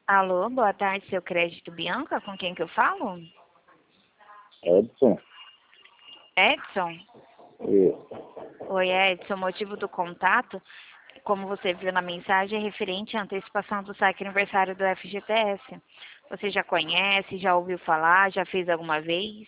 Alô, boa tarde, seu crédito Bianca, com quem que eu falo? Edson? Edson? Isso. Oi, Edson, o motivo do contato, como você viu na mensagem, é referente à antecipação do saque aniversário do FGTS. Você já conhece, já ouviu falar, já fez alguma vez?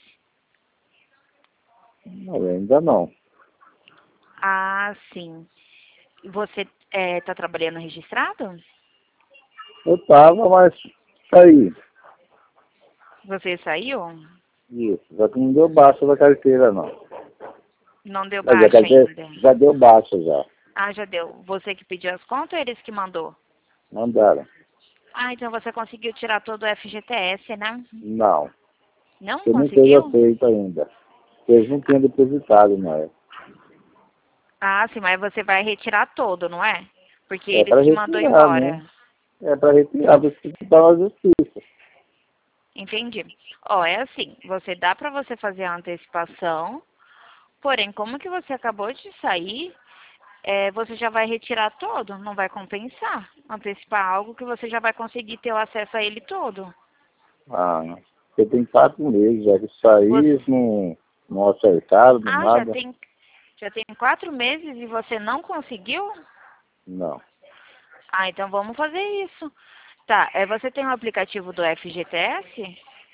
Não, ainda não. Ah, sim. Você está trabalhando registrado? Eu tava, mas saí. Você saiu? Isso. Só que não deu baixa da carteira, não. Não deu Mas a baixa carteira ainda. já deu baixa já. Ah, já deu. Você que pediu as contas ou eles que mandou? Mandaram. Ah, então você conseguiu tirar todo o FGTS, né? Não. Não Você não fez conseguiu? aceito ainda. Vocês não tinham depositado, não é? Ah, sim, mas você vai retirar todo, não é? Porque É eles para que mandou retirar, né? embora. É para retirar, você está na justiça. Entendi. Ó, é assim, você dá para você fazer a antecipação, porém, como que você acabou de sair, você já vai retirar todo, não vai compensar. Antecipar algo que você já vai conseguir ter o acesso a ele todo. Ah, você tem 4 meses, já que saí, Você, não acertaram, ah, nada. já tem 4 meses e você não conseguiu? Não. Ah, então vamos fazer isso. Tá, você tem o aplicativo do FGTS?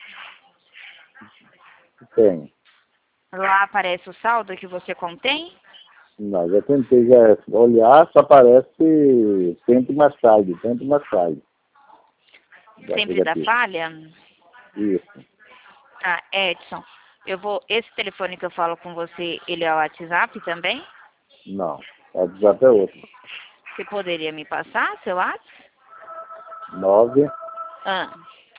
Tem. Lá aparece o saldo que você contém? Não, já tentei já olhar, só aparece tente mais tarde, tente mais tarde. Do Sempre dá aplicativo. falha? Isso. Tá, Edson, esse telefone que eu falo com você, ele é o WhatsApp também? Não. O WhatsApp é outro. Você poderia me passar seu WhatsApp? 9 Ah,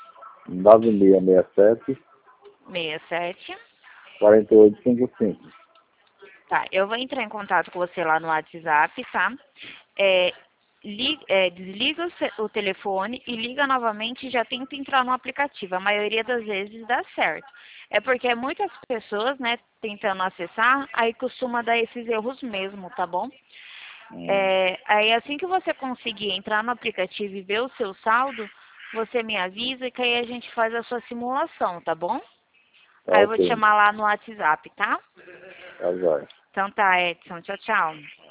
9667 67. 4855. Tá, eu vou entrar em contato com você lá no WhatsApp, tá? É, desliga o telefone e liga novamente e já tenta entrar no aplicativo. A maioria das vezes dá certo. É porque muitas pessoas, né, tentando acessar, aí costuma dar esses erros mesmo, tá bom? Hum, Aí assim que você conseguir entrar no aplicativo e ver o seu saldo, você me avisa que aí a gente faz a sua simulação, tá bom? tá Aí eu vou te ok. chamar lá no WhatsApp, tá? Tá jóia. Então tá, Edson. Tchau, tchau.